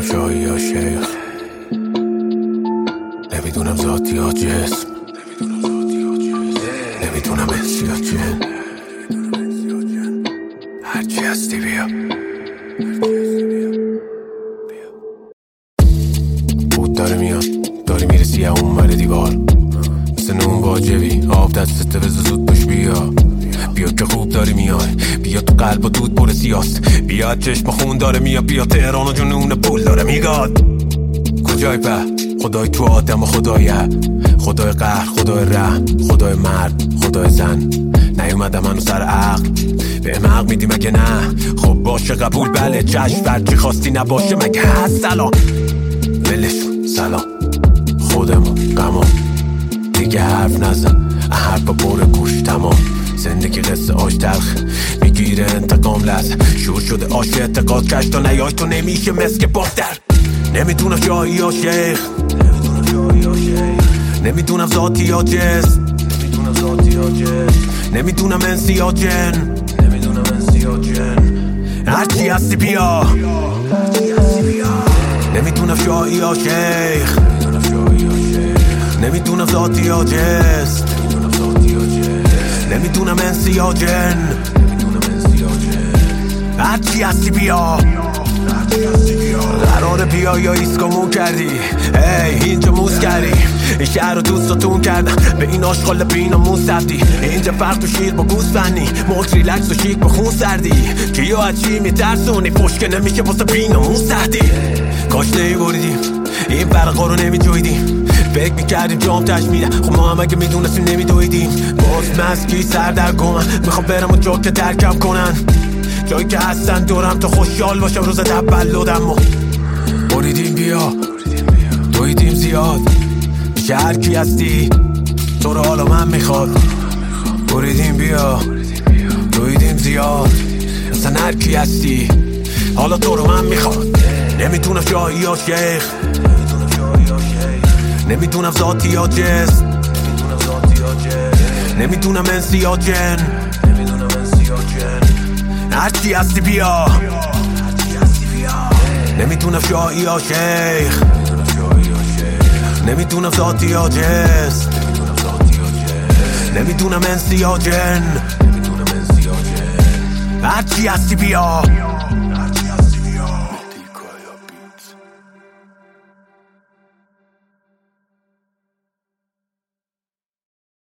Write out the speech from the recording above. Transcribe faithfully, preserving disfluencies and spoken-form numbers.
شاهی یا شیخ، نمیدونم ذاتی یا جسم، نمیدونم انسی یا جن، هرچی هستی بیا. بود داره میاد، داری میرسی یه اون بر دیوار، مثل نون واجبی آب دستت بزا زود باش بیا. بیا که خوب داری میای، بیا تو قلب و دود پر سیاست، بیا چشم خون داره میاد، بیا تهران و جنون پول داره میگاد. کجای به خدای تو آدم و خدای خدای قهر، خدای رحم، خدای مرد، خدای زن. نیومدم منو سر عقل به حق میدی مگه نه؟ خب باشه قبول بله چشم، برچی خواستی نباشه مگه هست؟ سلام ولشون سلام، خودمون غمام دیگه حرف نزن، حرف پر گوش تمام. زندگی قصه آش تلخ میگیره انتقام لحظه، شور شده آش اعتقاد کش تا نیای تو نمیشه مسک باختر. نمیدونم شاهی یا شیخ، نمیدونم ذاتی یا جسم، نمیدونم انسی یا جن، هرچی هستی بیا. نمیدونم شاهی یا شیخ، نمیدونم ذاتی یا جسم، نمیدونم انسی یا جن، هرچی هستی بیا. قراره بیا یا ایسکامون کردی، ای اینجا موز کردی، این شهر رو دوستاتون کردم به این آشغال بینامون سردی. اینجا فرق تو شیر با گوز فنی، موت ریلکس و شیک با خون سردی، که یا هرچی میترسونی فشکه نمیشه واسه بینامون سردی. کاش نیبریدیم این فرقا رو نمیجویدیم، فکر میکردیم جام تش میده، خب ما هم اگه میدونستیم نمیدویدیم. باز مسکی سر در گمن، میخوام برم و جا که ترکم کنن، جایی که هستن دورم تا خوشحال باشم روز تولدم. و بریدیم بیا دویدیم زیاد، میشه هر کی هستی تو رو حالا من میخواد. بریدیم بیا دویدیم زیاد، مثلا هر کی هستی حالا تو رو من میخواد. نمیتونم شاهی یا شیخ، نمیدونم ذاتی یا جسم، نمیدونم انسی یا جن، هرچی هستی بیا. نمیدونم شاهی یا شیخ، نمیدونم ذاتی یا جسم، نمیدونم انسی یا جن، هرچی هستی بیا.